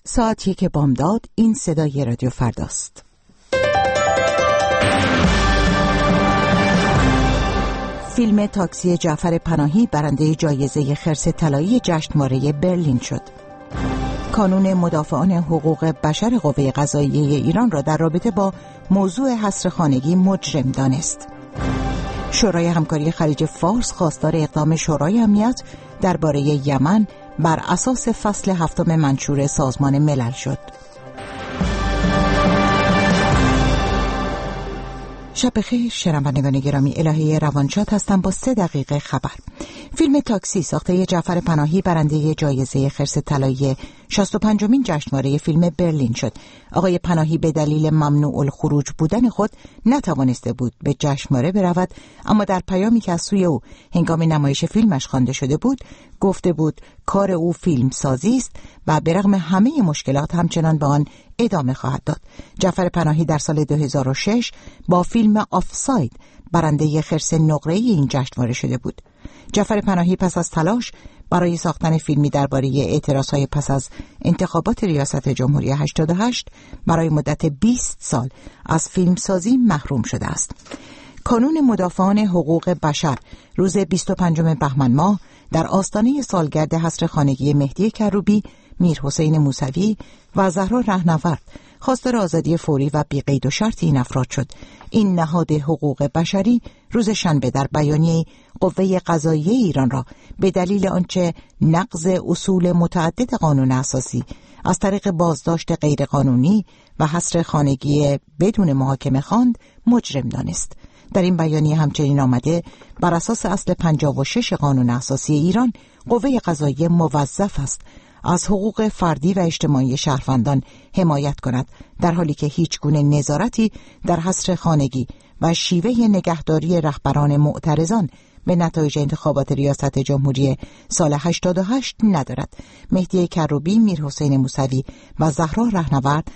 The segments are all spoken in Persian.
ساعت 1 بامداد. این صدای رادیو فرداست. فیلم تاکسی جعفر پناهی برنده جایزه خرس طلایی جشنواره برلین شد. کانون مدافعان حقوق بشر قوه قضاییه ایران را در رابطه با موضوع حصر خانگی مجرم دانست. شورای همکاری خلیج فارس خواستار اقدام شورای امنیت درباره یمن بر اساس فصل 7 منشور سازمان ملل شد. شب بخیر شنوندگان گرامی، الهه روانشاد هستم با 3 دقیقه خبر. فیلم تاکسی ساخته جعفر پناهی برنده جایزه خرس طلایی 65مین جشنواره فیلم برلین شد. آقای پناهی به دلیل ممنوع الخروج بودن خود نتوانسته بود به جشنواره برود، اما در پیامی که از سوی او هنگام نمایش فیلمش خوانده شده بود گفته بود کار او فیلم سازی است و به رغم همه مشکلات همچنان به آن ادامه خواهد داد. جعفر پناهی در سال 2006 با فیلم آفساید برنده خرس نقره‌ای این جشنواره شده بود. جعفر پناهی پس از تلاش برای ساختن فیلمی درباره اعتراضهای پس از انتخابات ریاست جمهوری 88 برای مدت 20 سال از فیلمسازی محروم شده است. کانون مدافعان حقوق بشر روز 25 بهمن ماه در آستانه سالگرد حصر خانگی مهدی کروبی، میرحسین موسوی و زهرا رهنورد خواستار آزادی فوری و بی قید و شرط این افراد شد. این نهاد حقوق بشری روز شنبه در بیانیه قوه قضاییه ایران را به دلیل آنچه نقض اصول متعدد قانون اساسی از طریق بازداشت غیرقانونی و حصر خانگی بدون محاکمه خواند مجرم دانست. در این بیانیه همچنین آمده بر اساس اصل 56 قانون اساسی ایران قوه قضاییه موظف است از حقوق فردی و اجتماعی شهروندان حمایت کند، در حالی که هیچ گونه نظارتی در حصر خانگی و شیوه نگهداری رهبران معترضان به نتایج انتخابات ریاست جمهوری سال 88 ندارد. مهدی کروبی، میرحسین موسوی و زهرا رهنورد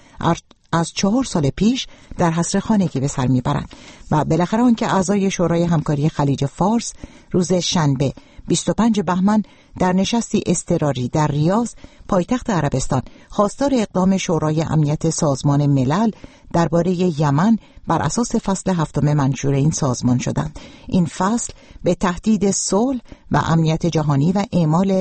از 4 سال پیش در حصر خانگی به سر میبرند و بالاخره آنکه اعضای شورای همکاری خلیج فارس روز شنبه 25 بهمن در نشستی اضطراری در ریاض پایتخت عربستان خواستار اقدام شورای امنیت سازمان ملل درباره یمن بر اساس فصل 7 منشور این سازمان شدند. این فصل به تهدید صلح و امنیت جهانی و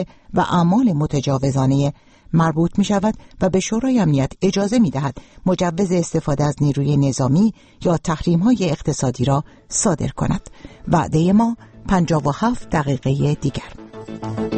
اعمال متجاوزانه مربوط می شود و به شورای امنیت اجازه می دهد مجوز استفاده از نیروی نظامی یا تحریم های اقتصادی را صادر کند. وعده ما 57 دقیقه دیگر.